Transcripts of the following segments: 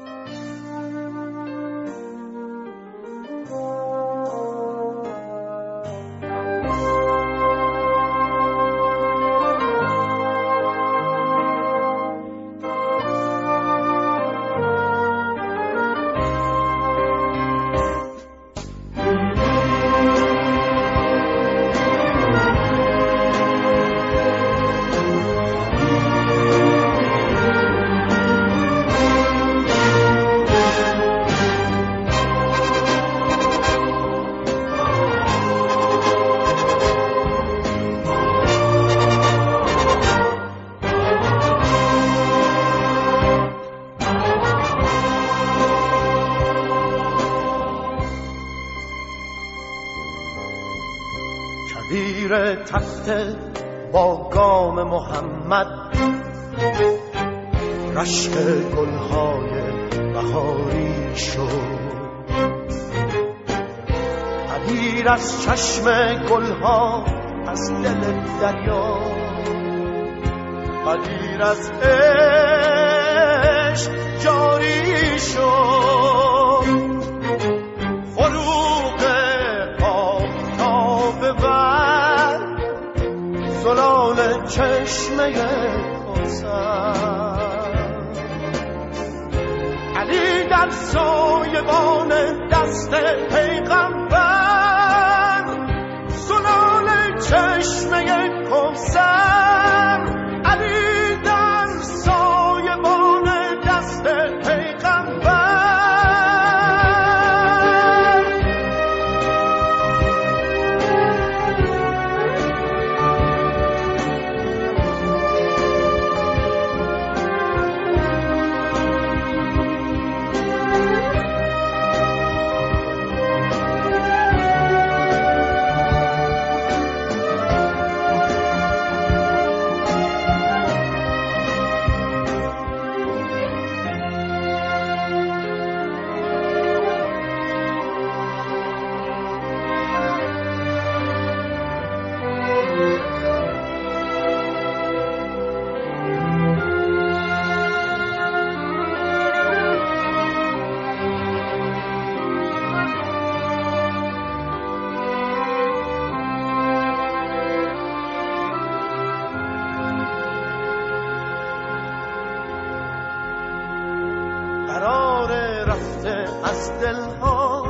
زیر تخت با گام محمد رشک گلهای بهاری شد. عبیر از چشم گلها از دل دریا، عبیر از عشق جاری شد. فروغ آفتاب بر زلال چشمه کوثر، علی در سایبان دست پیغمبر، زلال چشمه کوثر، علی در سایبان دست پیغمبر. از دلها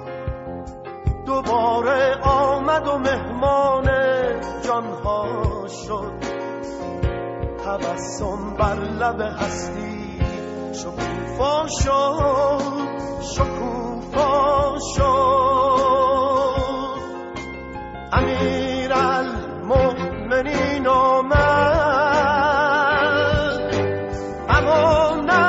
دوباره آمد و مهمان جانها شد. تبسم بر لب هستی شکوفا شد، شکوفا شد. امیرالمؤمنین آمد، اما نه